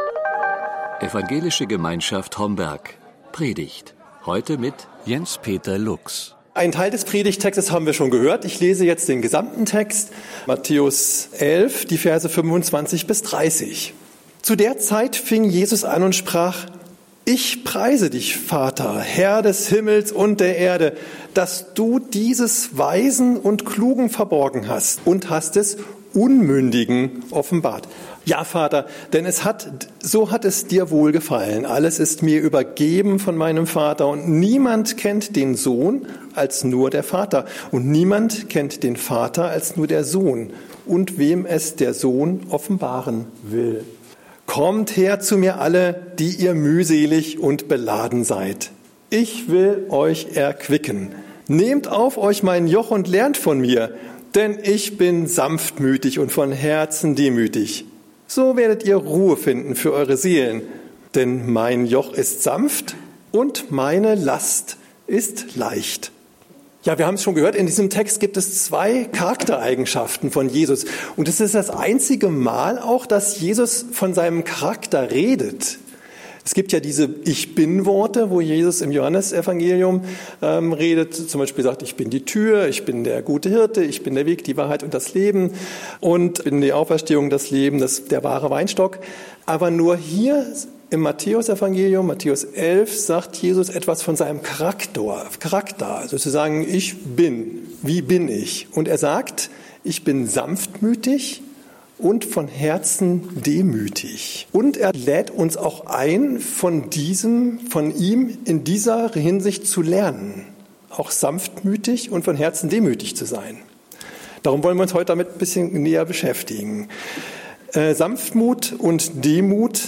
Evangelische Gemeinschaft Homberg. Predigt. Heute mit Jens-Peter Lux. Ein Teil des Predigttextes haben wir schon gehört. Ich lese jetzt den gesamten Text, Matthäus 11, die Verse 25 bis 30. Zu der Zeit fing Jesus an und sprach: Ich preise dich, Vater, Herr des Himmels und der Erde, dass du dieses Weisen und Klugen verborgen hast und hast es Unmündigen offenbart. Ja, Vater, denn so hat es dir wohlgefallen. Alles ist mir übergeben von meinem Vater und niemand kennt den Sohn als nur der Vater und niemand kennt den Vater als nur der Sohn und wem es der Sohn offenbaren will. Kommt her zu mir alle, die ihr mühselig und beladen seid. Ich will euch erquicken. Nehmt auf euch mein Joch und lernt von mir, denn ich bin sanftmütig und von Herzen demütig. So werdet ihr Ruhe finden für eure Seelen, denn mein Joch ist sanft und meine Last ist leicht. Ja, wir haben es schon gehört, in diesem Text gibt es 2 Charaktereigenschaften von Jesus. Und es ist das einzige Mal auch, dass Jesus von seinem Charakter redet. Es gibt ja diese Ich-Bin-Worte, wo Jesus im Johannesevangelium redet. Zum Beispiel sagt, ich bin die Tür, ich bin der gute Hirte, ich bin der Weg, die Wahrheit und das Leben und bin die Auferstehung, das Leben, der wahre Weinstock. Aber nur hier im Matthäusevangelium, Matthäus 11, sagt Jesus etwas von seinem Charakter. Also zu sagen, ich bin, wie bin ich? Und er sagt, ich bin sanftmütig und von Herzen demütig. Und er lädt uns auch ein, von ihm in dieser Hinsicht zu lernen, auch sanftmütig und von Herzen demütig zu sein. Darum wollen wir uns heute damit ein bisschen näher beschäftigen. Sanftmut und Demut,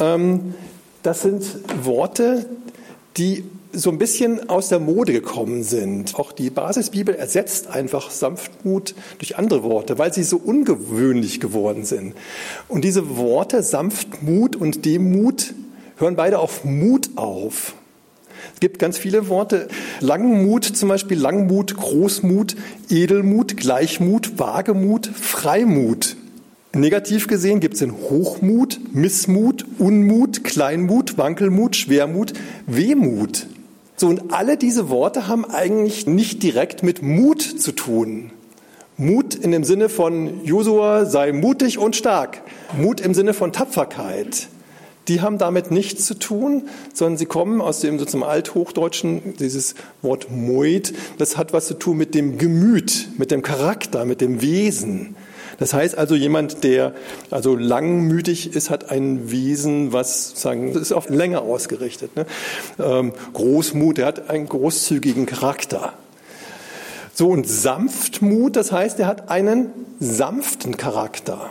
das sind Worte, die so ein bisschen aus der Mode gekommen sind. Auch die Basisbibel ersetzt einfach Sanftmut durch andere Worte, weil sie so ungewöhnlich geworden sind. Und diese Worte Sanftmut und Demut hören beide auf Mut auf. Es gibt ganz viele Worte. Langmut zum Beispiel, Langmut, Großmut, Edelmut, Gleichmut, Wagemut, Freimut. Negativ gesehen gibt es den Hochmut, Missmut, Unmut, Kleinmut, Wankelmut, Schwermut, Wehmut. So, und alle diese Worte haben eigentlich nicht direkt mit Mut zu tun. Mut in dem Sinne von Josua, sei mutig und stark. Mut im Sinne von Tapferkeit. Die haben damit nichts zu tun, sondern sie kommen aus dem sozusagen Althochdeutschen, dieses Wort Moid. Das hat was zu tun mit dem Gemüt, mit dem Charakter, mit dem Wesen. Das heißt also, jemand, der also langmütig ist, hat ein Wesen, was sagen, das ist auf Länge ausgerichtet. Ne? Großmut, der hat einen großzügigen Charakter. So, und Sanftmut, das heißt, er hat einen sanften Charakter.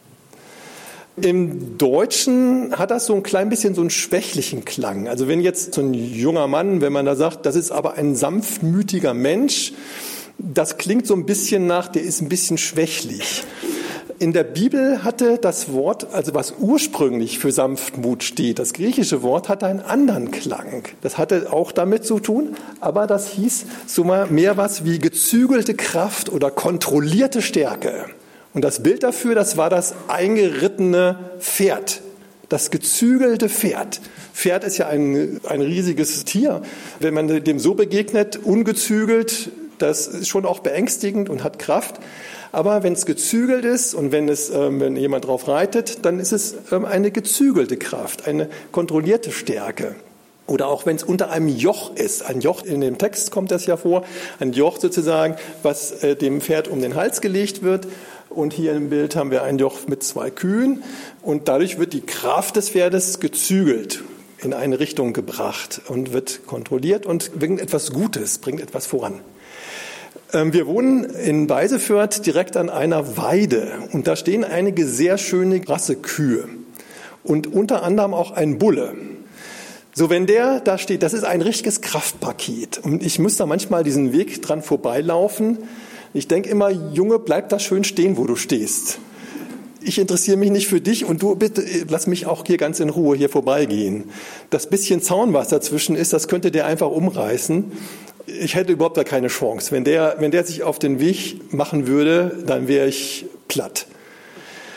Im Deutschen hat das so ein klein bisschen so einen schwächlichen Klang. Also wenn jetzt so ein junger Mann, wenn man da sagt, das ist aber ein sanftmütiger Mensch, das klingt so ein bisschen nach, der ist ein bisschen schwächlich. In der Bibel hatte das Wort, also was ursprünglich für Sanftmut steht, das griechische Wort hatte einen anderen Klang. Das hatte auch damit zu tun, aber das hieß so mal mehr was wie gezügelte Kraft oder kontrollierte Stärke. Und das Bild dafür, das war das eingerittene Pferd, das gezügelte Pferd. Pferd ist ja ein riesiges Tier. Wenn man dem so begegnet, ungezügelt, das ist schon auch beängstigend und hat Kraft. Aber wenn es gezügelt ist und wenn jemand drauf reitet, dann ist es eine gezügelte Kraft, eine kontrollierte Stärke. Oder auch wenn es unter einem Joch ist. Ein Joch, in dem Text kommt das ja vor, ein Joch sozusagen, was dem Pferd um den Hals gelegt wird. Und hier im Bild haben wir ein Joch mit 2 Kühen. Und dadurch wird die Kraft des Pferdes gezügelt, in eine Richtung gebracht und wird kontrolliert und bringt etwas Gutes, bringt etwas voran. Wir wohnen in Weisefürth direkt an einer Weide und da stehen einige sehr schöne Rassekühe und unter anderem auch ein Bulle. So, wenn der da steht, das ist ein richtiges Kraftpaket und ich muss da manchmal diesen Weg dran vorbeilaufen. Ich denke immer, Junge, bleib da schön stehen, wo du stehst. Ich interessiere mich nicht für dich und du bitte lass mich auch hier ganz in Ruhe hier vorbeigehen. Das bisschen Zaun, was dazwischen ist, das könnte der einfach umreißen. Ich hätte überhaupt da keine Chance. Wenn der sich auf den Weg machen würde, dann wäre ich platt.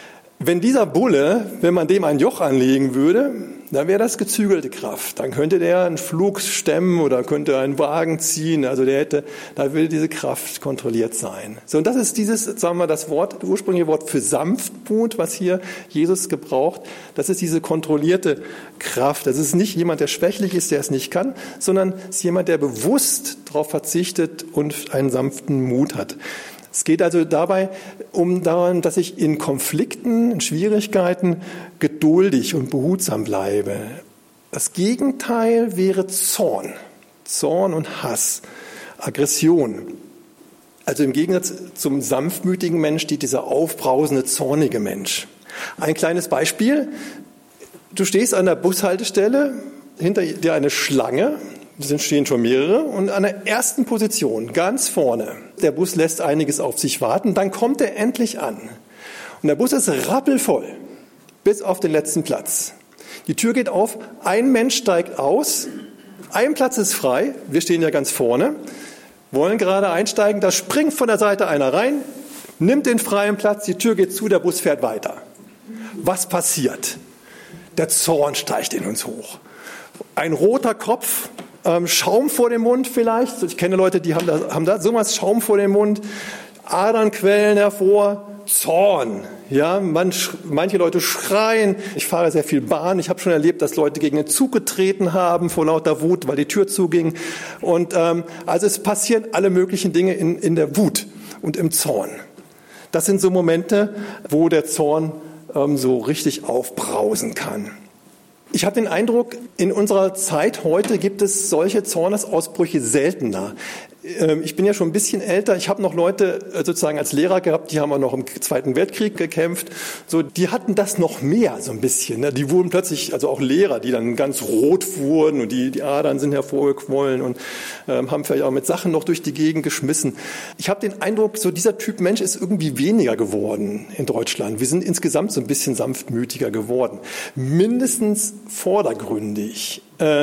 Wenn dieser Bulle, wenn man dem ein Joch anlegen würde, dann wäre das gezügelte Kraft. Dann könnte der einen Flug stemmen oder könnte einen Wagen ziehen. Also da will diese Kraft kontrolliert sein. So, und das ist dieses, sagen wir, das ursprüngliche Wort für Sanftmut, was hier Jesus gebraucht. Das ist diese kontrollierte Kraft. Das ist nicht jemand, der schwächlich ist, der es nicht kann, sondern es ist jemand, der bewusst darauf verzichtet und einen sanften Mut hat. Es geht also dabei darum, dass ich in Konflikten, in Schwierigkeiten geduldig und behutsam bleibe. Das Gegenteil wäre Zorn. Zorn und Hass, Aggression. Also im Gegensatz zum sanftmütigen Mensch steht dieser aufbrausende, zornige Mensch. Ein kleines Beispiel. Du stehst an der Bushaltestelle, hinter dir eine Schlange. Es stehen schon mehrere und an der ersten Position, ganz vorne. Der Bus lässt einiges auf sich warten, dann kommt er endlich an. Und der Bus ist rappelvoll, bis auf den letzten Platz. Die Tür geht auf, ein Mensch steigt aus, ein Platz ist frei, wir stehen ja ganz vorne, wollen gerade einsteigen, da springt von der Seite einer rein, nimmt den freien Platz, die Tür geht zu, der Bus fährt weiter. Was passiert? Der Zorn steigt in uns hoch. Ein roter Kopf, Schaum vor dem Mund vielleicht. Ich kenne Leute, die haben da sowas Schaum vor dem Mund, Adern quellen hervor, Zorn. Ja, manche Leute schreien. Ich fahre sehr viel Bahn. Ich habe schon erlebt, dass Leute gegen den Zug getreten haben vor lauter Wut, weil die Tür zuging. Und also es passieren alle möglichen Dinge in der Wut und im Zorn. Das sind so Momente, wo der Zorn so richtig aufbrausen kann. Ich habe den Eindruck, in unserer Zeit heute gibt es solche Zornesausbrüche seltener. Ich bin ja schon ein bisschen älter. Ich habe noch Leute sozusagen als Lehrer gehabt, die haben auch noch im Zweiten Weltkrieg gekämpft. So, die hatten das noch mehr so ein bisschen. Ne? Die wurden plötzlich, also auch Lehrer, die dann ganz rot wurden und die Adern sind hervorgequollen und haben vielleicht auch mit Sachen noch durch die Gegend geschmissen. Ich habe den Eindruck, so dieser Typ Mensch ist irgendwie weniger geworden in Deutschland. Wir sind insgesamt so ein bisschen sanftmütiger geworden. Mindestens vordergründig.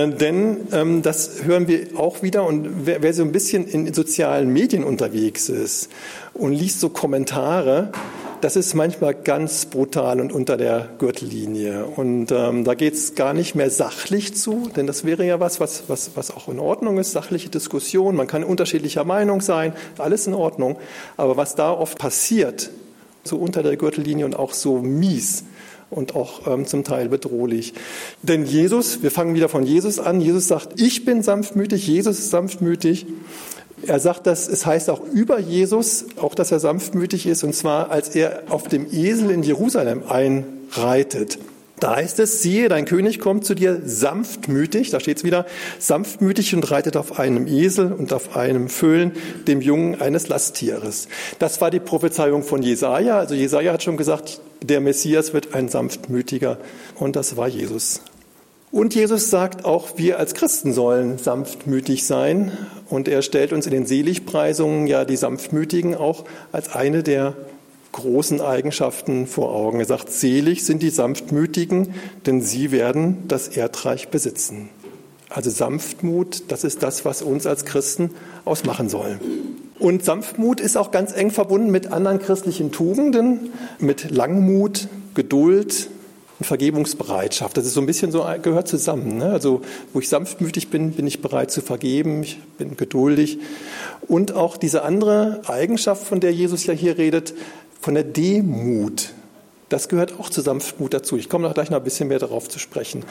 Denn das hören wir auch wieder und wer so ein bisschen in sozialen Medien unterwegs ist und liest so Kommentare, das ist manchmal ganz brutal und unter der Gürtellinie. Und da geht es gar nicht mehr sachlich zu, denn das wäre ja was auch in Ordnung ist, sachliche Diskussion. Man kann unterschiedlicher Meinung sein, alles in Ordnung. Aber was da oft passiert, so unter der Gürtellinie und auch so mies, und auch zum Teil bedrohlich. Denn Jesus, wir fangen wieder von Jesus an, Jesus sagt, ich bin sanftmütig, Jesus ist sanftmütig. Er sagt das, es heißt auch über Jesus, auch dass er sanftmütig ist, und zwar als er auf dem Esel in Jerusalem einreitet. Da heißt es, siehe, dein König kommt zu dir sanftmütig, da steht es wieder, sanftmütig und reitet auf einem Esel und auf einem Füllen, dem Jungen eines Lasttieres. Das war die Prophezeiung von Jesaja. Also Jesaja hat schon gesagt, der Messias wird ein sanftmütiger, und das war Jesus. Und Jesus sagt auch, wir als Christen sollen sanftmütig sein, und er stellt uns in den Seligpreisungen ja die Sanftmütigen auch als eine der großen Eigenschaften vor Augen. Er sagt, selig sind die Sanftmütigen, denn sie werden das Erdreich besitzen. Also Sanftmut, das ist das, was uns als Christen ausmachen soll. Und Sanftmut ist auch ganz eng verbunden mit anderen christlichen Tugenden, mit Langmut, Geduld und Vergebungsbereitschaft. Das ist so ein bisschen so, gehört zusammen. Ne? Also wo ich sanftmütig bin, bin ich bereit zu vergeben, ich bin geduldig. Und auch diese andere Eigenschaft, von der Jesus ja hier redet, von der Demut. Das gehört auch zu Sanftmut dazu. Ich komme noch gleich noch ein bisschen mehr darauf zu sprechen.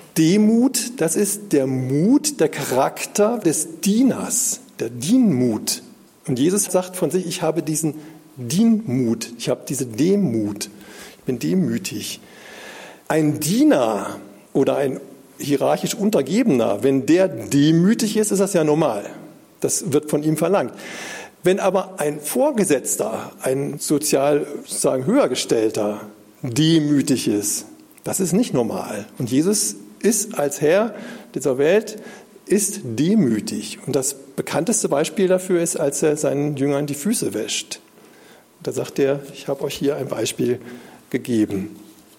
Demut, das ist der Mut, der Charakter des Dieners, der Dienmut. Und Jesus sagt von sich, ich habe diesen Dienmut, ich habe diese Demut, ich bin demütig. Ein Diener oder ein hierarchisch Untergebener, wenn der demütig ist, ist das ja normal. Das wird von ihm verlangt. Wenn aber ein Vorgesetzter, ein sozial sozusagen höhergestellter demütig ist, das ist nicht normal. Und Jesus ist als Herr dieser Welt, ist demütig. Und das bekannteste Beispiel dafür ist, als er seinen Jüngern die Füße wäscht. Da sagt er, ich habe euch hier ein Beispiel gegeben.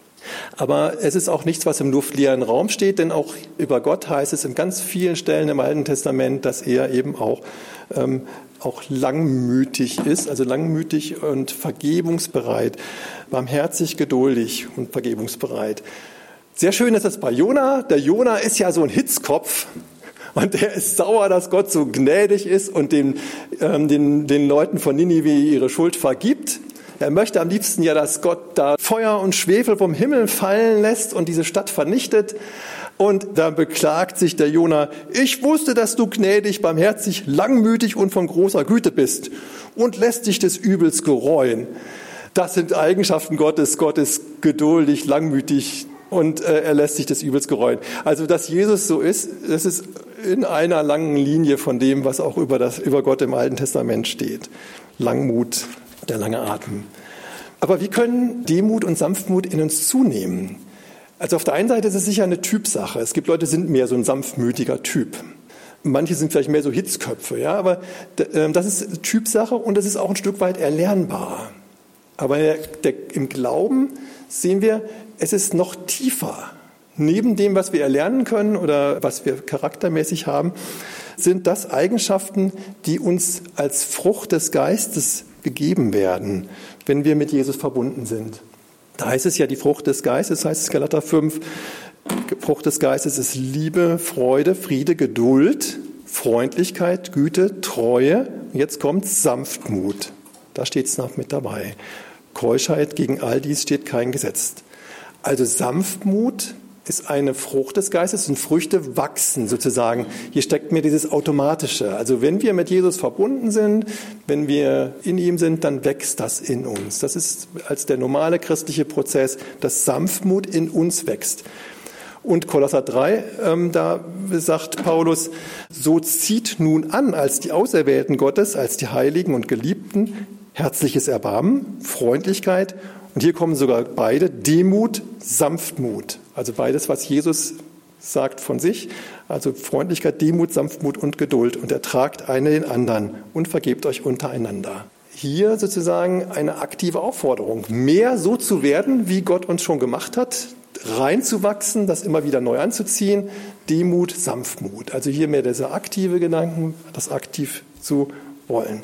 Aber es ist auch nichts, was im luftleeren Raum steht, denn auch über Gott heißt es in ganz vielen Stellen im Alten Testament, dass er eben auch auch langmütig ist, also langmütig und vergebungsbereit, barmherzig, geduldig und vergebungsbereit. Sehr schön ist das bei Jona. Der Jona ist ja so ein Hitzkopf und der ist sauer, dass Gott so gnädig ist und den Leuten von Ninive ihre Schuld vergibt. Er möchte am liebsten ja, dass Gott da Feuer und Schwefel vom Himmel fallen lässt und diese Stadt vernichtet. Und da beklagt sich der Jona: Ich wusste, dass du gnädig, barmherzig, langmütig und von großer Güte bist und lässt dich des Übels gereuen. Das sind Eigenschaften Gottes. Gott ist geduldig, langmütig und er lässt sich des Übels gereuen. Also, dass Jesus so ist, das ist in einer langen Linie von dem, was auch über Gott im Alten Testament steht. Langmut, der lange Atem. Aber wie können Demut und Sanftmut in uns zunehmen? Also auf der einen Seite ist es sicher eine Typsache. Es gibt Leute, die sind mehr so ein sanftmütiger Typ. Manche sind vielleicht mehr so Hitzköpfe, ja, aber das ist Typsache und das ist auch ein Stück weit erlernbar. Aber im Glauben sehen wir, es ist noch tiefer. Neben dem, was wir erlernen können oder was wir charaktermäßig haben, sind das Eigenschaften, die uns als Frucht des Geistes gegeben werden, wenn wir mit Jesus verbunden sind. Da heißt es ja die Frucht des Geistes, heißt es Galater 5, Frucht des Geistes ist Liebe, Freude, Friede, Geduld, Freundlichkeit, Güte, Treue. Jetzt kommt Sanftmut. Da steht es noch mit dabei. Keuschheit, gegen all dies steht kein Gesetz. Also Sanftmut ist eine Frucht des Geistes und Früchte wachsen sozusagen. Hier steckt mir dieses Automatische. Also wenn wir mit Jesus verbunden sind, wenn wir in ihm sind, dann wächst das in uns. Das ist als der normale christliche Prozess, dass Sanftmut in uns wächst. Und Kolosser 3, da sagt Paulus, so zieht nun an als die Auserwählten Gottes, als die Heiligen und Geliebten, herzliches Erbarmen, Freundlichkeit. Und hier kommen sogar beide, Demut, Sanftmut. Also beides, was Jesus sagt von sich. Also Freundlichkeit, Demut, Sanftmut und Geduld. Und ertragt einer den anderen und vergebt euch untereinander. Hier sozusagen eine aktive Aufforderung, mehr so zu werden, wie Gott uns schon gemacht hat, reinzuwachsen, das immer wieder neu anzuziehen. Demut, Sanftmut. Also hier mehr dieser aktive Gedanken, das aktiv zu wollen.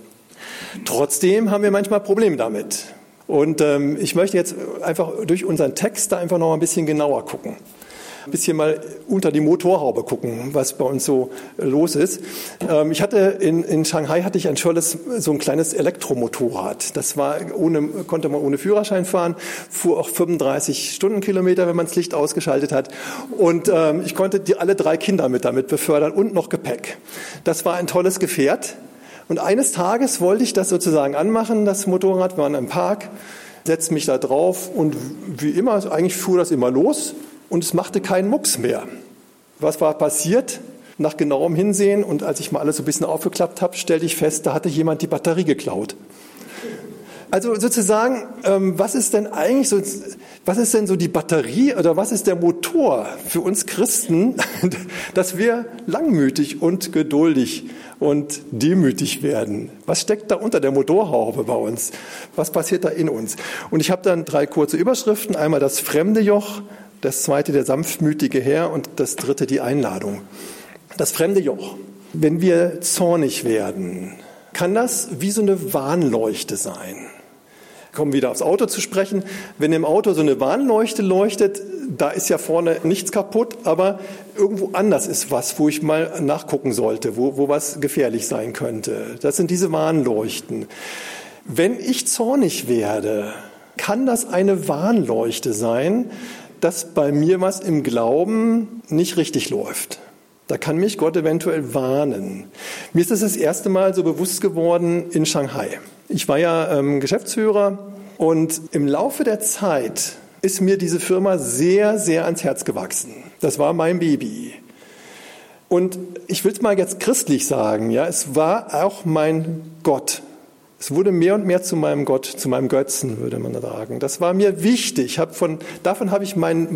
Trotzdem haben wir manchmal Probleme damit. Und ich möchte jetzt einfach durch unseren Text da einfach noch ein bisschen genauer gucken. Ein bisschen mal unter die Motorhaube gucken, was bei uns so los ist. Ich hatte in Shanghai hatte ich so ein kleines Elektromotorrad. Das konnte man ohne Führerschein fahren, fuhr auch 35 Stundenkilometer, wenn man das Licht ausgeschaltet hat. Und ich konnte alle 3 Kinder damit befördern und noch Gepäck. Das war ein tolles Gefährt. Und eines Tages wollte ich das sozusagen anmachen, das Motorrad, wir waren im Park, setzte mich da drauf und wie immer, eigentlich fuhr das immer los und es machte keinen Mucks mehr. Was war passiert? Nach genauem Hinsehen und als ich mal alles so ein bisschen aufgeklappt habe, stellte ich fest, da hatte jemand die Batterie geklaut. Also sozusagen, was ist denn so die Batterie oder was ist der Motor für uns Christen, dass wir langmütig und geduldig und demütig werden? Was steckt da unter der Motorhaube bei uns? Was passiert da in uns? Und ich habe dann 3 kurze Überschriften. Einmal das fremde Joch, das zweite der sanftmütige Herr und das dritte die Einladung. Das fremde Joch. Wenn wir zornig werden, kann das wie so eine Warnleuchte sein. Kommen wieder aufs Auto zu sprechen. Wenn im Auto so eine Warnleuchte leuchtet, da ist ja vorne nichts kaputt, aber irgendwo anders ist was, wo ich mal nachgucken sollte, wo was gefährlich sein könnte. Das sind diese Warnleuchten. Wenn ich zornig werde, kann das eine Warnleuchte sein, dass bei mir was im Glauben nicht richtig läuft. Da kann mich Gott eventuell warnen. Mir ist das erste Mal so bewusst geworden in Shanghai. Ich war ja Geschäftsführer und im Laufe der Zeit ist mir diese Firma sehr, sehr ans Herz gewachsen. Das war mein Baby. Und ich will es mal jetzt christlich sagen, ja, es war auch mein Gott. Es wurde mehr und mehr zu meinem Gott, zu meinem Götzen, würde man sagen. Das war mir wichtig. Davon habe ich meinen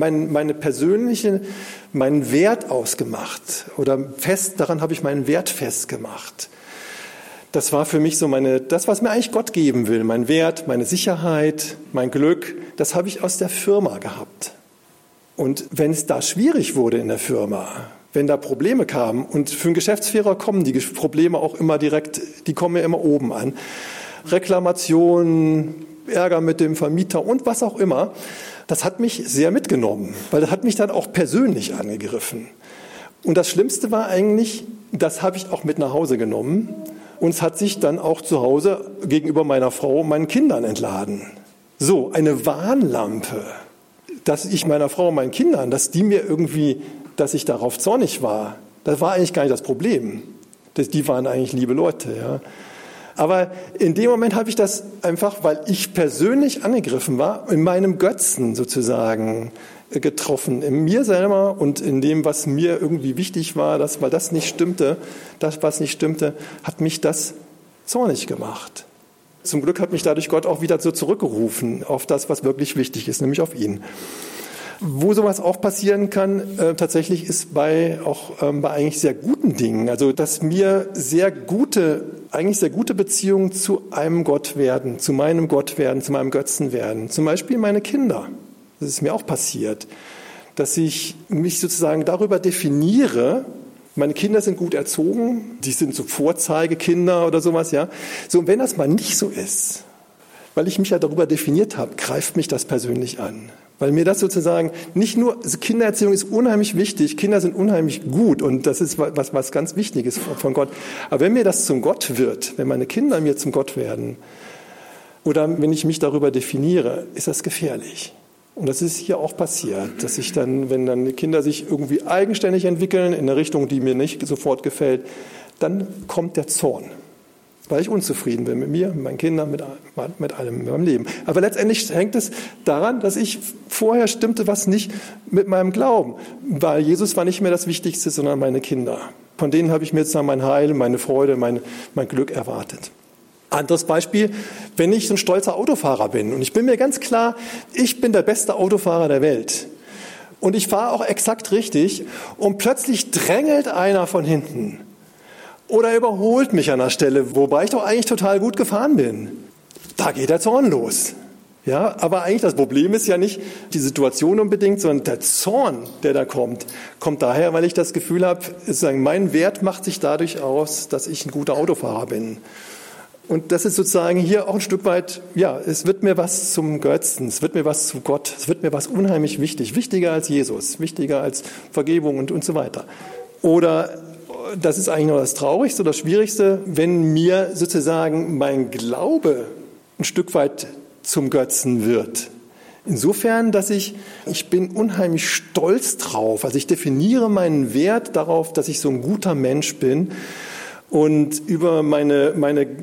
Wert ausgemacht. Oder daran habe ich meinen Wert festgemacht. Das war für mich so das, was mir eigentlich Gott geben will. Mein Wert, meine Sicherheit, mein Glück, das habe ich aus der Firma gehabt. Und wenn es da schwierig wurde in der Firma, wenn da Probleme kamen, und für einen Geschäftsführer kommen die Probleme auch immer direkt, die kommen ja immer oben an. Reklamationen, Ärger mit dem Vermieter und was auch immer, das hat mich sehr mitgenommen, weil das hat mich dann auch persönlich angegriffen. Und das Schlimmste war eigentlich, das habe ich auch mit nach Hause genommen und es hat sich dann auch zu Hause gegenüber meiner Frau und meinen Kindern entladen. So, eine Warnlampe, dass ich meiner Frau und meinen Kindern, dass ich darauf zornig war, das war eigentlich gar nicht das Problem. Die waren eigentlich liebe Leute, ja. Aber in dem Moment habe ich das einfach, weil ich persönlich angegriffen war, in meinem Götzen sozusagen getroffen, in mir selber und in dem, was mir irgendwie wichtig war, weil das nicht stimmte, hat mich das zornig gemacht. Zum Glück hat mich dadurch Gott auch wieder so zurückgerufen auf das, was wirklich wichtig ist, nämlich auf ihn. Wo sowas auch passieren kann, tatsächlich ist bei eigentlich sehr guten Dingen, also dass mir eigentlich sehr gute Beziehungen zu einem Gott werden, zu meinem Gott werden, zu meinem Götzen werden. Zum Beispiel meine Kinder. Das ist mir auch passiert, dass ich mich sozusagen darüber definiere, meine Kinder sind gut erzogen, die sind so Vorzeigekinder oder sowas, ja. So, und wenn das mal nicht so ist, weil ich mich ja darüber definiert habe, greift mich das persönlich an. Weil mir das sozusagen nicht nur, also Kindererziehung ist unheimlich wichtig, Kinder sind unheimlich gut und das ist was ganz Wichtiges von Gott. Aber wenn mir das zum Gott wird, wenn meine Kinder mir zum Gott werden oder wenn ich mich darüber definiere, ist das gefährlich. Und das ist hier auch passiert, dass wenn dann die Kinder sich irgendwie eigenständig entwickeln in eine Richtung, die mir nicht sofort gefällt, dann kommt der Zorn. Weil ich unzufrieden bin mit mir, mit meinen Kindern, mit allem in meinem Leben. Aber letztendlich hängt es daran, dass vorher stimmte was nicht mit meinem Glauben. Weil Jesus war nicht mehr das Wichtigste, sondern meine Kinder. Von denen habe ich mir jetzt mein Heil, meine Freude, mein Glück erwartet. Anderes Beispiel, wenn ich so ein stolzer Autofahrer bin und ich bin mir ganz klar, ich bin der beste Autofahrer der Welt. Und ich fahre auch exakt richtig und plötzlich drängelt einer von hinten. Oder überholt mich an der Stelle, wobei ich doch eigentlich total gut gefahren bin. Da geht der Zorn los. Ja, aber eigentlich das Problem ist ja nicht die Situation unbedingt, sondern der Zorn, der da kommt daher, weil ich das Gefühl habe, mein Wert macht sich dadurch aus, dass ich ein guter Autofahrer bin. Und das ist sozusagen hier auch ein Stück weit, ja, es wird mir was zum Götzen, es wird mir was zu Gott, es wird mir was unheimlich wichtig, wichtiger als Jesus, wichtiger als Vergebung und so weiter. Oder das ist eigentlich noch das Traurigste oder Schwierigste, wenn mir sozusagen mein Glaube ein Stück weit zum Götzen wird. Insofern, dass ich bin unheimlich stolz drauf. Also ich definiere meinen Wert darauf, dass ich so ein guter Mensch bin und über meine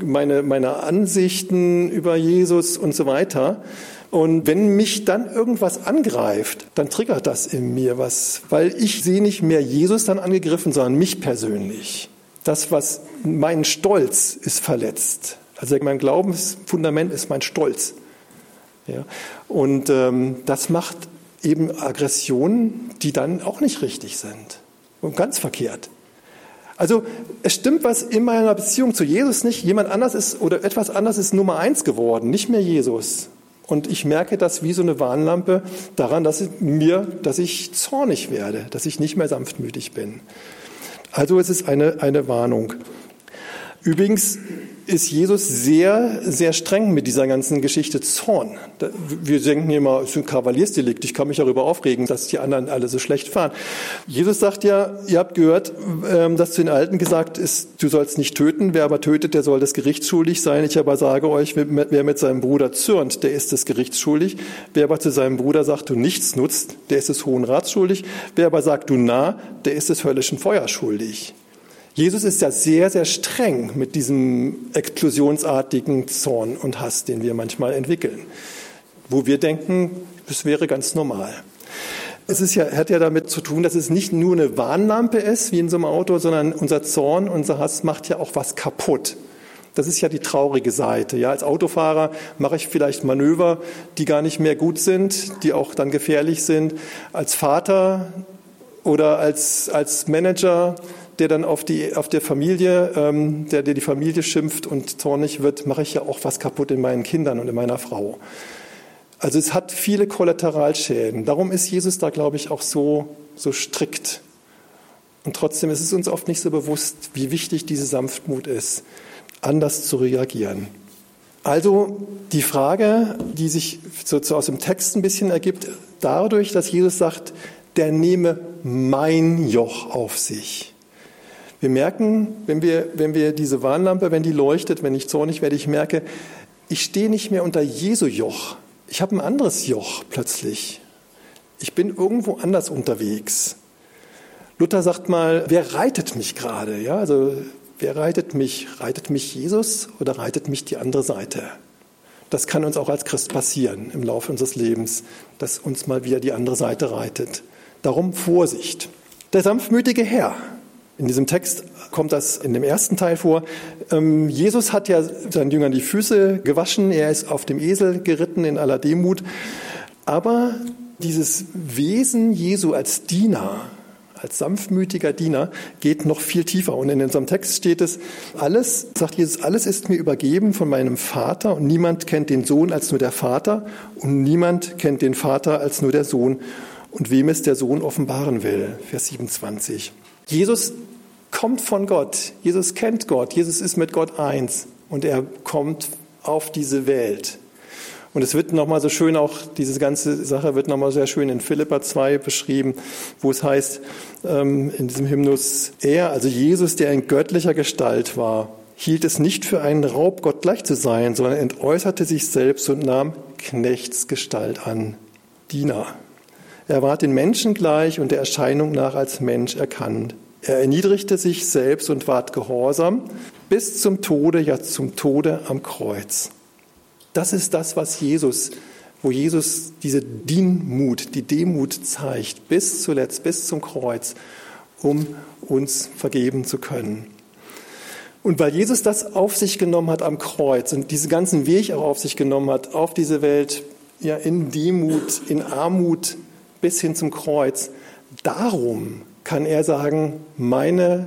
Ansichten über Jesus und so weiter. Und wenn mich dann irgendwas angreift, dann triggert das in mir was, weil ich sehe nicht mehr Jesus dann angegriffen, sondern mich persönlich. Das, was mein Stolz ist verletzt. Also mein Glaubensfundament ist mein Stolz. Ja. Und das macht eben Aggressionen, die dann auch nicht richtig sind und ganz verkehrt. Also es stimmt was in meiner Beziehung zu Jesus nicht. Jemand anders ist oder etwas anderes ist Nummer 1 geworden, nicht mehr Jesus. Und ich merke das wie so eine Warnlampe daran, dass ich zornig werde, dass ich nicht mehr sanftmütig bin. Also es ist eine Warnung. Übrigens ist Jesus sehr, sehr streng mit dieser ganzen Geschichte Zorn. Wir denken immer, es ist ein Kavaliersdelikt, ich kann mich darüber aufregen, dass die anderen alle so schlecht fahren. Jesus sagt ja, ihr habt gehört, dass zu den Alten gesagt ist, du sollst nicht töten, wer aber tötet, der soll des Gerichts schuldig sein. Ich aber sage euch, wer mit seinem Bruder zürnt, der ist des Gerichts schuldig. Wer aber zu seinem Bruder sagt, du nichts nutzt, der ist des Hohen Rats schuldig. Wer aber sagt, du Narr, der ist des höllischen Feuers schuldig. Jesus ist ja sehr, sehr streng mit diesem explosionsartigen Zorn und Hass, den wir manchmal entwickeln, wo wir denken, es wäre ganz normal. Hat ja damit zu tun, dass es nicht nur eine Warnlampe ist, wie in so einem Auto, sondern unser Zorn, unser Hass macht ja auch was kaputt. Das ist ja die traurige Seite. Ja, als Autofahrer mache ich vielleicht Manöver, die gar nicht mehr gut sind, die auch dann gefährlich sind. Als Vater oder als Manager, der dann auf der Familie, der die Familie schimpft und zornig wird, mache ich ja auch was kaputt in meinen Kindern und in meiner Frau. Also es hat viele Kollateralschäden. Darum ist Jesus da, glaube ich, auch so strikt. Und trotzdem ist es uns oft nicht so bewusst, wie wichtig diese Sanftmut ist, anders zu reagieren. Also die Frage, die sich so aus dem Text ein bisschen ergibt, dadurch, dass Jesus sagt, der nehme mein Joch auf sich. Wir merken, wenn wir diese Warnlampe, wenn die leuchtet, wenn ich zornig werde, ich merke, ich stehe nicht mehr unter Jesu Joch. Ich habe ein anderes Joch plötzlich. Ich bin irgendwo anders unterwegs. Luther sagt mal, wer reitet mich gerade? Ja, also wer reitet mich? Reitet mich Jesus oder reitet mich die andere Seite? Das kann uns auch als Christ passieren im Laufe unseres Lebens, dass uns mal wieder die andere Seite reitet. Darum Vorsicht. Der sanftmütige Herr. In diesem Text kommt das in dem ersten Teil vor. Jesus hat ja seinen Jüngern die Füße gewaschen. Er ist auf dem Esel geritten in aller Demut. Aber dieses Wesen Jesu als Diener, als sanftmütiger Diener, geht noch viel tiefer. Und in unserem Text steht es, alles, sagt Jesus, alles ist mir übergeben von meinem Vater und niemand kennt den Sohn als nur der Vater und niemand kennt den Vater als nur der Sohn und wem es der Sohn offenbaren will. Vers 27. Jesus kommt von Gott. Jesus kennt Gott. Jesus ist mit Gott eins und er kommt auf diese Welt. Und es wird nochmal so schön, auch diese ganze Sache wird nochmal sehr schön in Philipper 2 beschrieben, wo es heißt, in diesem Hymnus, er, also Jesus, der in göttlicher Gestalt war, hielt es nicht für einen Raub, Gott gleich zu sein, sondern entäußerte sich selbst und nahm Knechtsgestalt an, Diener. Er ward den Menschen gleich und der Erscheinung nach als Mensch erkannt. Er erniedrigte sich selbst und ward gehorsam bis zum Tode, ja zum Tode am Kreuz. Das ist das, wo Jesus diese Dienmut, die Demut zeigt, bis zuletzt, bis zum Kreuz, um uns vergeben zu können. Und weil Jesus das auf sich genommen hat am Kreuz und diesen ganzen Weg auch auf sich genommen hat, auf diese Welt, ja in Demut, in Armut bis hin zum Kreuz, darum kann er sagen, meine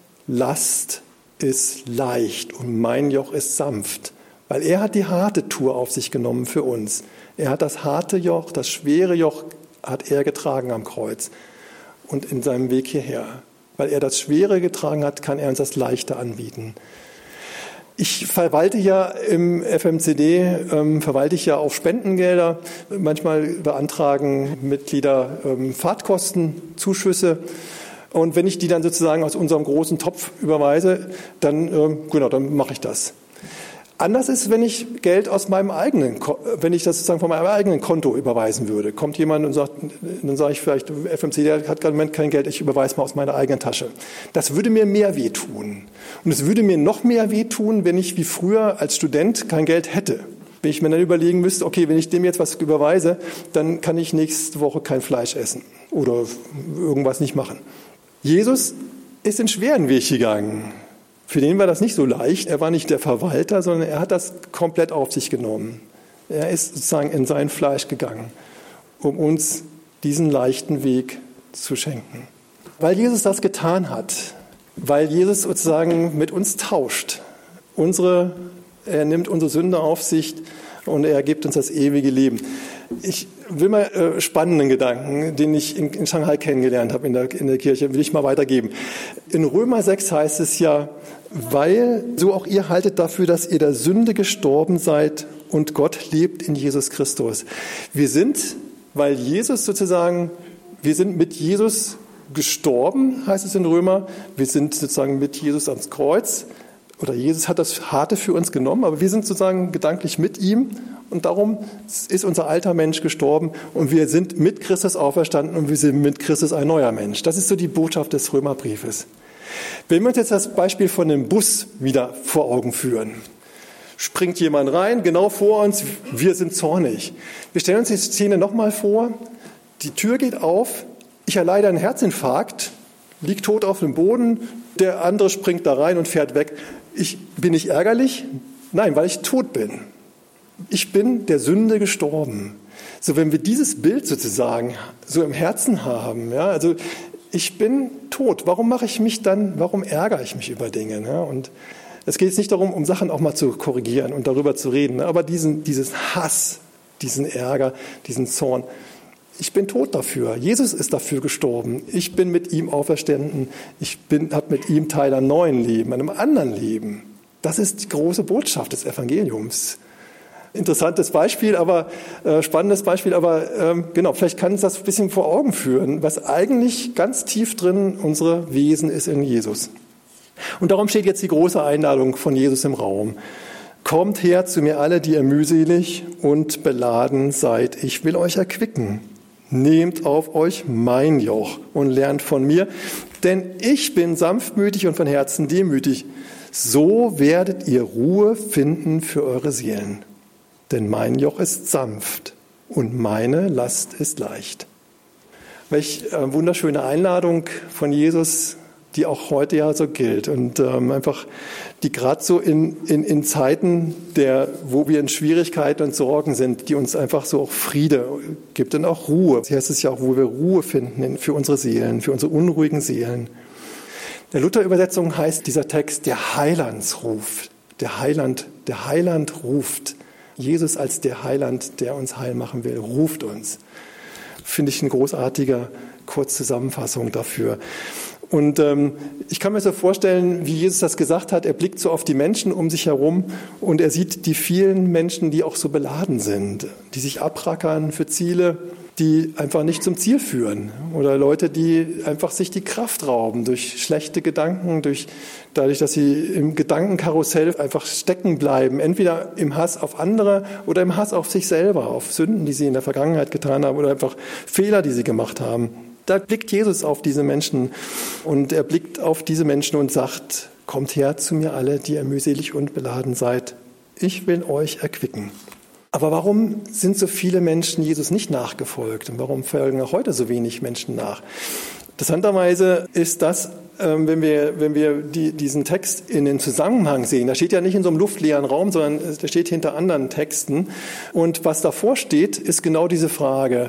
Last ist leicht und mein Joch ist sanft. Weil er hat die harte Tour auf sich genommen für uns. Er hat das harte Joch, das schwere Joch hat er getragen am Kreuz und in seinem Weg hierher. Weil er das Schwere getragen hat, kann er uns das Leichte anbieten. Ich verwalte ja im FMCD, auf Spendengelder. Manchmal beantragen Mitglieder Fahrtkostenzuschüsse. Und wenn ich die dann sozusagen aus unserem großen Topf überweise, dann mache ich das. Anders ist, wenn ich Geld wenn ich das sozusagen von meinem eigenen Konto überweisen würde. Kommt jemand und sagt, dann sage ich vielleicht, FMCD hat gerade im Moment kein Geld, ich überweise mal aus meiner eigenen Tasche. Das würde mir mehr wehtun. Und es würde mir noch mehr wehtun, wenn ich wie früher als Student kein Geld hätte. Wenn ich mir dann überlegen müsste, okay, wenn ich dem jetzt was überweise, dann kann ich nächste Woche kein Fleisch essen oder irgendwas nicht machen. Jesus ist den schweren Weg gegangen. Für den war das nicht so leicht. Er war nicht der Verwalter, sondern er hat das komplett auf sich genommen. Er ist sozusagen in sein Fleisch gegangen, um uns diesen leichten Weg zu schenken. Weil Jesus das getan hat, weil Jesus sozusagen mit uns tauscht, er nimmt unsere Sünde auf sich und er gibt uns das ewige Leben. Ich will mal spannenden Gedanken, den ich in Shanghai kennengelernt habe in der Kirche, will ich mal weitergeben. In Römer 6 heißt es ja, weil so auch ihr haltet dafür, dass ihr der Sünde gestorben seid und Gott lebt in Jesus Christus. Wir sind mit Jesus gestorben, heißt es in Römer. Wir sind sozusagen mit Jesus ans Kreuz. Oder Jesus hat das Harte für uns genommen, aber wir sind sozusagen gedanklich mit ihm und darum ist unser alter Mensch gestorben und wir sind mit Christus auferstanden und wir sind mit Christus ein neuer Mensch. Das ist so die Botschaft des Römerbriefes. Wenn wir uns jetzt das Beispiel von dem Bus wieder vor Augen führen, springt jemand rein, genau vor uns, wir sind zornig. Wir stellen uns die Szene nochmal vor, die Tür geht auf, ich erleide einen Herzinfarkt, liege tot auf dem Boden, der andere springt da rein und fährt weg. Bin ich ärgerlich? Nein, weil ich tot bin. Ich bin der Sünde gestorben. So, wenn wir dieses Bild sozusagen so im Herzen haben, ja, also ich bin tot. Warum ärgere ich mich über Dinge? Ja? Und es geht jetzt nicht darum, um Sachen auch mal zu korrigieren und darüber zu reden, aber dieses Hass, diesen Ärger, diesen Zorn, Ich bin tot dafür. Jesus ist dafür gestorben. Ich bin mit ihm auferstanden. Ich habe mit ihm Teil einem neuen Leben, einem anderen Leben. Das ist die große Botschaft des Evangeliums. Interessantes Beispiel, aber spannendes Beispiel, aber genau, vielleicht kann uns das ein bisschen vor Augen führen, was eigentlich ganz tief drin unsere Wesen ist in Jesus. Und darum steht jetzt die große Einladung von Jesus im Raum. Kommt her zu mir alle, die ihr mühselig und beladen seid. Ich will euch erquicken. Nehmt auf euch mein Joch und lernt von mir, denn ich bin sanftmütig und von Herzen demütig. So werdet ihr Ruhe finden für eure Seelen. Denn mein Joch ist sanft und meine Last ist leicht. Welch wunderschöne Einladung von Jesus, die auch heute ja so gilt und einfach, die gerade so in Zeiten, wo wir in Schwierigkeiten und Sorgen sind, die uns einfach so auch Friede gibt und auch Ruhe. Hier heißt es ja auch, wo wir Ruhe finden für unsere Seelen, für unsere unruhigen Seelen. In der Luther-Übersetzung heißt dieser Text der Heilandsruf. Der Heiland ruft. Jesus als der Heiland, der uns heil machen will, ruft uns. Finde ich eine großartige Kurzzusammenfassung dafür. Und ich kann mir so vorstellen, wie Jesus das gesagt hat. Er blickt so auf die Menschen um sich herum und er sieht die vielen Menschen, die auch so beladen sind, die sich abrackern für Ziele, die einfach nicht zum Ziel führen. Oder Leute, die einfach sich die Kraft rauben durch schlechte Gedanken, dadurch, dass sie im Gedankenkarussell einfach stecken bleiben. Entweder im Hass auf andere oder im Hass auf sich selber, auf Sünden, die sie in der Vergangenheit getan haben oder einfach Fehler, die sie gemacht haben. Da blickt Jesus auf diese Menschen und er blickt auf diese Menschen und sagt, kommt her zu mir alle, die ihr mühselig und beladen seid. Ich will euch erquicken. Aber warum sind so viele Menschen Jesus nicht nachgefolgt und warum folgen auch heute so wenig Menschen nach? Interessanterweise ist das, wenn wir diesen Text in den Zusammenhang sehen, da steht ja nicht in so einem luftleeren Raum, sondern der steht hinter anderen Texten. Und was davor steht, ist genau diese Frage.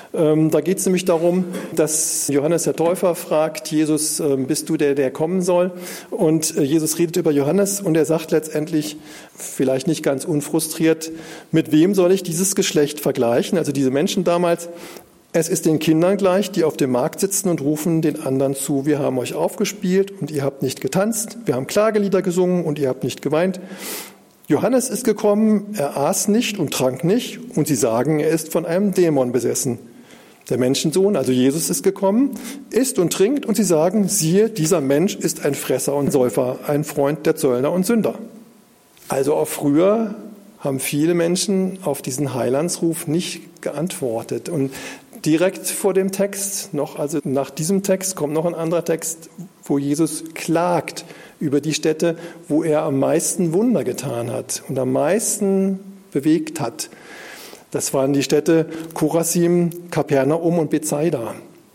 Da geht es nämlich darum, dass Johannes der Täufer fragt, Jesus, bist du der kommen soll? Und Jesus redet über Johannes und er sagt letztendlich, vielleicht nicht ganz unfrustriert, mit wem soll ich dieses Geschlecht vergleichen? Also diese Menschen damals, es ist den Kindern gleich, die auf dem Markt sitzen und rufen den anderen zu, wir haben euch aufgespielt und ihr habt nicht getanzt, wir haben Klagelieder gesungen und ihr habt nicht geweint. Johannes ist gekommen, er aß nicht und trank nicht und sie sagen, er ist von einem Dämon besessen. Der Menschensohn, also Jesus, ist gekommen, isst und trinkt und sie sagen, siehe, dieser Mensch ist ein Fresser und Säufer, ein Freund der Zöllner und Sünder. Also auch früher haben viele Menschen auf diesen Heilandsruf nicht geantwortet. Und direkt vor dem Text, also nach diesem Text, kommt noch ein anderer Text, wo Jesus klagt über die Städte, wo er am meisten Wunder getan hat und am meisten bewegt hat. Das waren die Städte Chorazim, Kapernaum und Bethsaida.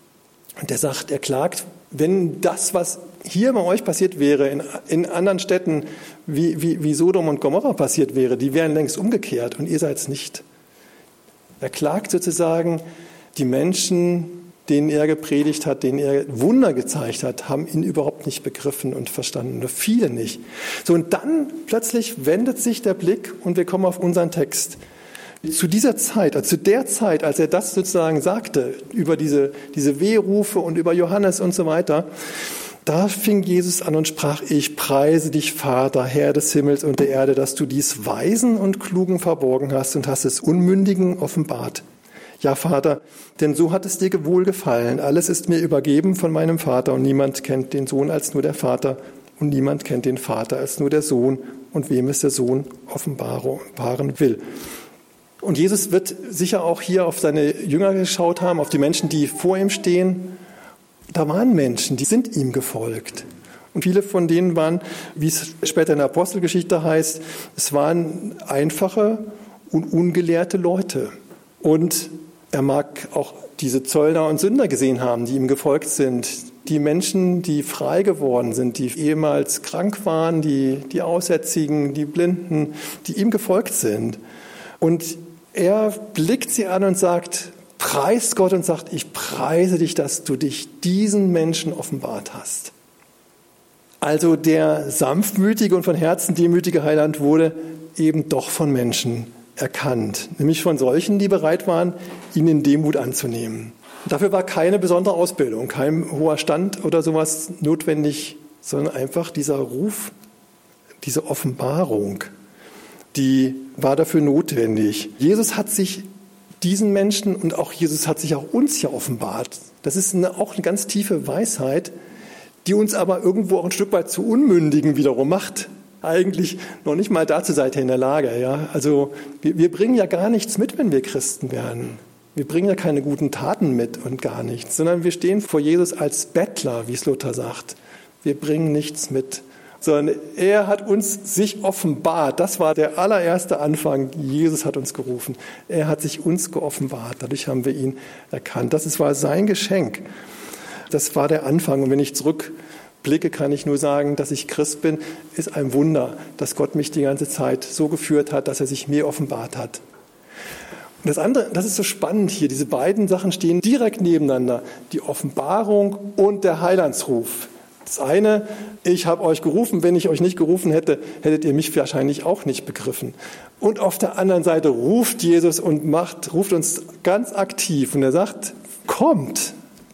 Und er klagt, wenn das, was hier bei euch passiert wäre, in anderen Städten wie Sodom und Gomorra passiert wäre, die wären längst umgekehrt und ihr seid es nicht. Er klagt sozusagen, die Menschen, denen er gepredigt hat, denen er Wunder gezeigt hat, haben ihn überhaupt nicht begriffen und verstanden, oder viele nicht. So, und dann plötzlich wendet sich der Blick und wir kommen auf unseren Text. Zu dieser Zeit, also zu der Zeit, als er das sozusagen sagte, über diese Wehrufe und über Johannes und so weiter, da fing Jesus an und sprach, ich preise dich, Vater, Herr des Himmels und der Erde, dass du dies Weisen und Klugen verborgen hast und hast es Unmündigen offenbart. Ja, Vater, denn so hat es dir wohlgefallen. Alles ist mir übergeben von meinem Vater und niemand kennt den Sohn als nur der Vater und niemand kennt den Vater als nur der Sohn und wem es der Sohn offenbaren will. Und Jesus wird sicher auch hier auf seine Jünger geschaut haben, auf die Menschen, die vor ihm stehen. Da waren Menschen, die sind ihm gefolgt. Und viele von denen waren, wie es später in der Apostelgeschichte heißt, es waren einfache und ungelehrte Leute. Und er mag auch diese Zöllner und Sünder gesehen haben, die ihm gefolgt sind. Die Menschen, die frei geworden sind, die ehemals krank waren, die Aussätzigen, die Blinden, die ihm gefolgt sind. Und er blickt sie an und sagt, preist Gott und sagt, ich preise dich, dass du dich diesen Menschen offenbart hast. Also der sanftmütige und von Herzen demütige Heiland wurde eben doch von Menschen erkannt. Nämlich von solchen, die bereit waren, ihn in Demut anzunehmen. Dafür war keine besondere Ausbildung, kein hoher Stand oder sowas notwendig, sondern einfach dieser Ruf, diese Offenbarung, die war dafür notwendig. Jesus hat sich diesen Menschen und auch Jesus hat sich auch uns hier offenbart. Das ist auch eine ganz tiefe Weisheit, die uns aber irgendwo auch ein Stück weit zu Unmündigen wiederum macht. Eigentlich noch nicht mal dazu seid ihr in der Lage. Ja? Also wir bringen ja gar nichts mit, wenn wir Christen werden. Wir bringen ja keine guten Taten mit und gar nichts, sondern wir stehen vor Jesus als Bettler, wie es Luther sagt. Wir bringen nichts mit, sondern er hat uns sich offenbart. Das war der allererste Anfang. Jesus hat uns gerufen. Er hat sich uns geoffenbart. Dadurch haben wir ihn erkannt. Das war sein Geschenk. Das war der Anfang. Und wenn ich zurückblicke, kann ich nur sagen, dass ich Christ bin, ist ein Wunder, dass Gott mich die ganze Zeit so geführt hat, dass er sich mir offenbart hat. Und das andere, das ist so spannend hier, diese beiden Sachen stehen direkt nebeneinander. Die Offenbarung und der Heilandsruf. Das eine, ich habe euch gerufen, wenn ich euch nicht gerufen hätte, hättet ihr mich wahrscheinlich auch nicht begriffen. Und auf der anderen Seite ruft Jesus und ruft uns ganz aktiv. Und er sagt, kommt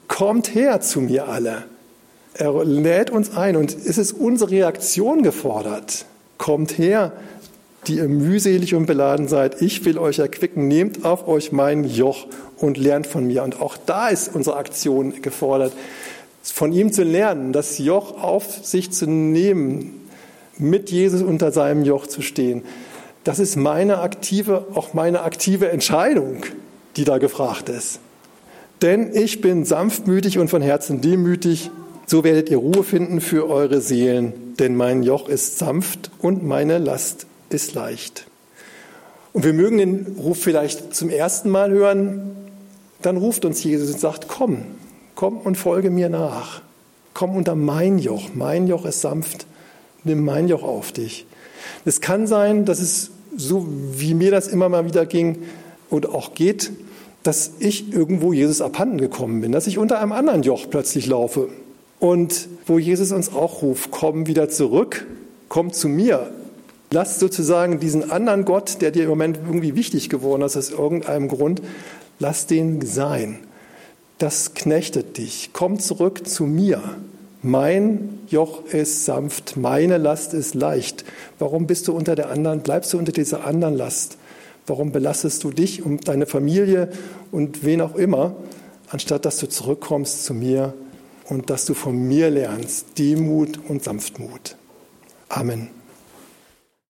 her zu mir alle. Er lädt uns ein und es ist unsere Reaktion gefordert. Kommt her, die ihr mühselig und beladen seid. Ich will euch erquicken. Nehmt auf euch mein Joch und lernt von mir. Und auch da ist unsere Aktion gefordert, von ihm zu lernen, das Joch auf sich zu nehmen, mit Jesus unter seinem Joch zu stehen. Das ist meine aktive Entscheidung, die da gefragt ist. Denn ich bin sanftmütig und von Herzen demütig, so werdet ihr Ruhe finden für eure Seelen, denn mein Joch ist sanft und meine Last ist leicht. Und wir mögen den Ruf vielleicht zum ersten Mal hören, dann ruft uns Jesus und sagt, komm und folge mir nach. Komm unter mein Joch ist sanft, nimm mein Joch auf dich. Es kann sein, dass es so, wie mir das immer mal wieder ging oder auch geht, dass ich irgendwo Jesus abhanden gekommen bin, dass ich unter einem anderen Joch plötzlich laufe. Und wo Jesus uns auch ruft, komm wieder zurück, komm zu mir. Lass sozusagen diesen anderen Gott, der dir im Moment irgendwie wichtig geworden ist, aus irgendeinem Grund, lass den sein. Das knechtet dich. Komm zurück zu mir. Mein Joch ist sanft, meine Last ist leicht. Warum bleibst du unter dieser anderen Last? Warum belastest du dich und deine Familie und wen auch immer, anstatt dass du zurückkommst zu mir und dass du von mir lernst, Demut und Sanftmut. Amen.